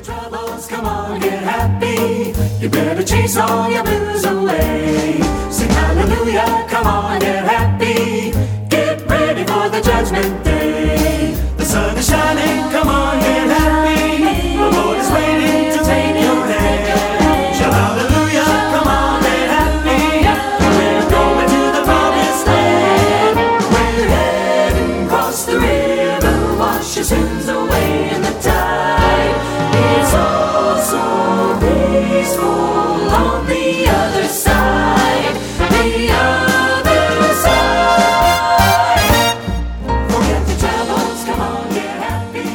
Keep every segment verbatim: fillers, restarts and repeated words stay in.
troubles, come on, get happy. You better chase all your blues away. Sing hallelujah, come on, get happy. Get ready for the judgment day. The sun is shining, come on, get happy. The Lord is waiting to take your hand. Shout hallelujah, come on, get happy. We're going to the promised land. We're heading across the river, wash your sins away in the tide. It's all so peaceful on the other side. The other side. Forget the troubles, come on, get happy.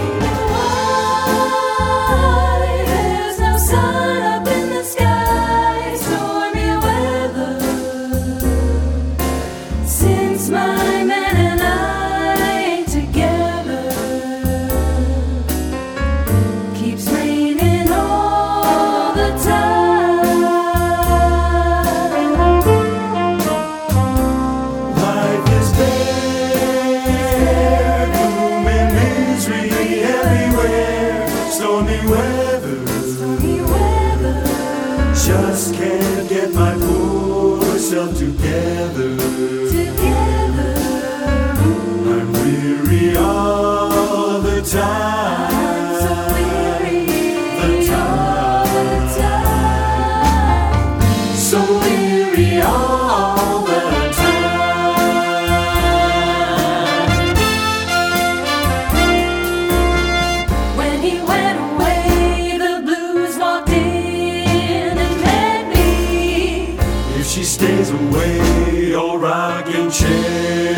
Why? There's no sun up in the sky, stormy weather. Since my man and I ain't together, keeps raining all the time. Life is bare, gloom and misery everywhere. Stormy weather, Stormy weather. just can't get my poor self together. Together, I'm weary all the time. I'm so weary The all the time. So weary all the time. When he went away, the blues walked in and met me. If she stays away, old rocking chair